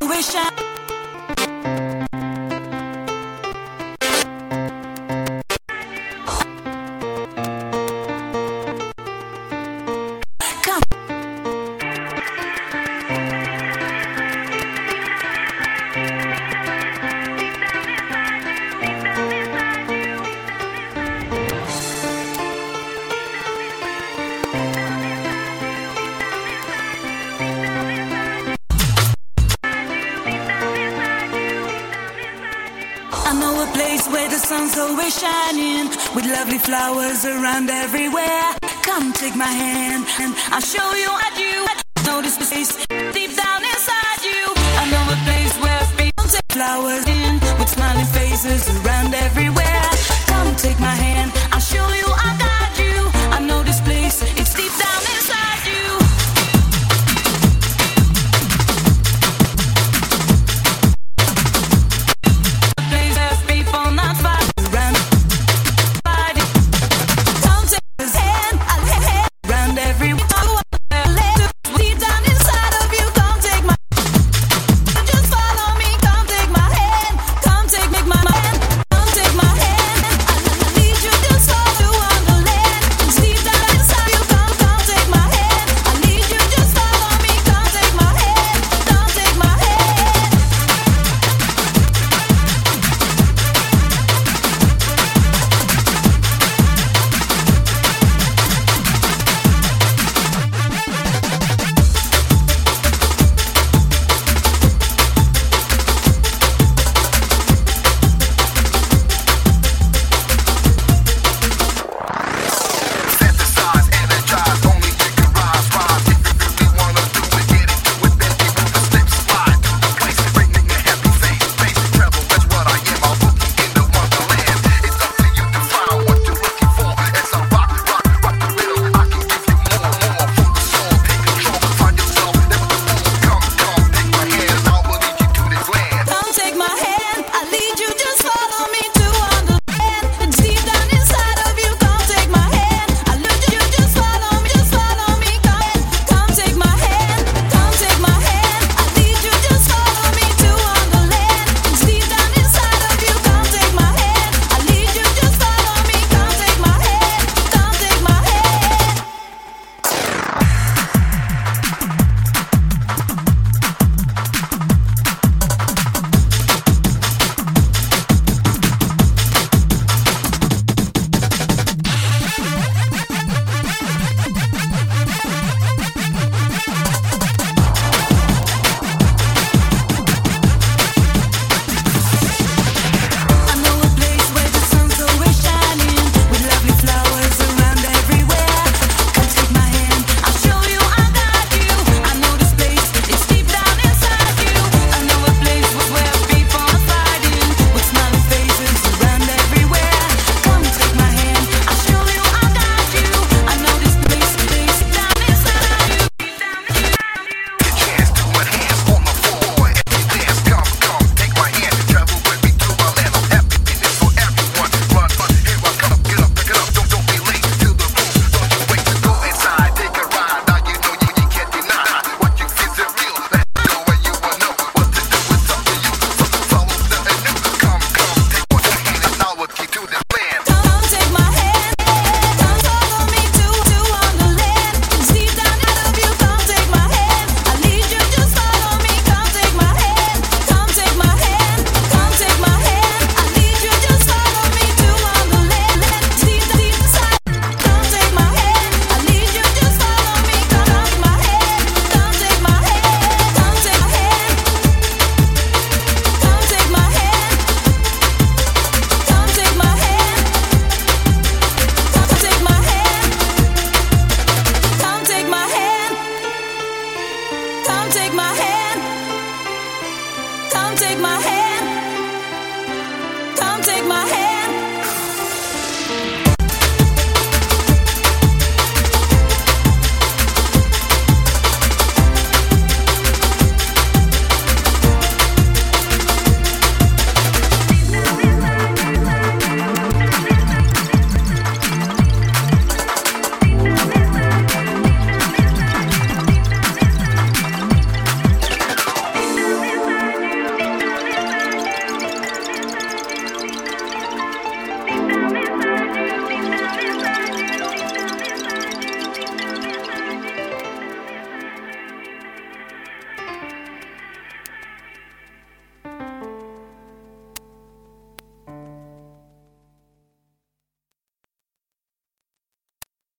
intuition. I know a place where the sun's always shining, with lovely flowers around everywhere. Come take my hand and I'll show you what you know this place deep down inside you. I know a place where people take flowers in, with smiling faces around everywhere. Come take my hand, I'll show you, I'll guide you. I know this place, it's deep down inside you. Come take my hand.